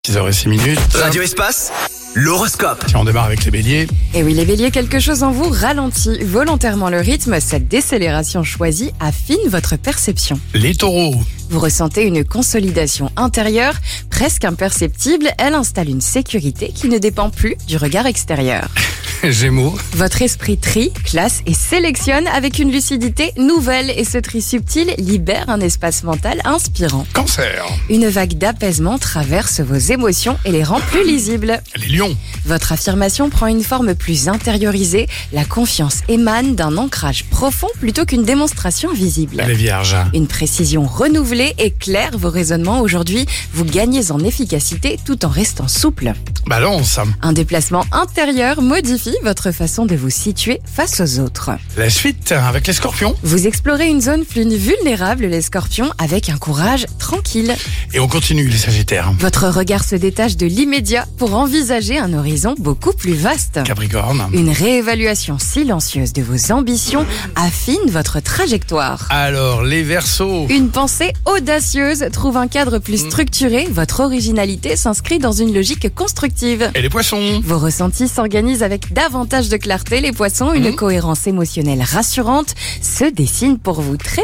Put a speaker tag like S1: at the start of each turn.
S1: 6h06.
S2: Radio Espace, l'horoscope.
S1: Si on démarre avec les béliers,
S3: Et oui, les béliers, quelque chose en vous ralentit volontairement le rythme. Cette décélération choisie affine votre perception.
S1: les taureaux,
S3: Vous ressentez une consolidation intérieure, presque imperceptible. Elle installe une sécurité qui ne dépend plus du regard extérieur.
S1: gémeaux,
S3: Votre esprit trie, classe et sélectionne avec une lucidité nouvelle. Et ce tri subtil libère un espace mental inspirant.
S1: cancer,
S3: Une vague d'apaisement traverse vos émotions et les rend plus lisibles.
S1: les lions,
S3: Votre affirmation prend une forme plus intériorisée. La confiance émane d'un ancrage profond plutôt qu'une démonstration visible.
S1: les vierges,
S3: Une précision renouvelée éclaire vos raisonnements aujourd'hui. Vous gagnez en efficacité tout en restant souple.
S1: balance,
S3: Un déplacement intérieur modifie votre façon de vous situer face aux autres.
S1: la suite avec les scorpions.
S3: Vous explorez une zone plus vulnérable, les scorpions, avec un courage tranquille.
S1: Et on continue les sagittaires,
S3: Votre regard se détache de l'immédiat pour envisager un horizon beaucoup plus vaste.
S1: capricorne.
S3: Une réévaluation silencieuse de vos ambitions affine votre trajectoire.
S1: Alors les verseaux,
S3: Une pensée audacieuse trouve un cadre plus structuré. Votre originalité s'inscrit dans une logique constructive.
S1: et les poissons,
S3: Vos ressentis s'organisent avec davantage de clarté. Les poissons, une cohérence émotionnelle rassurante se dessine pour vous. Très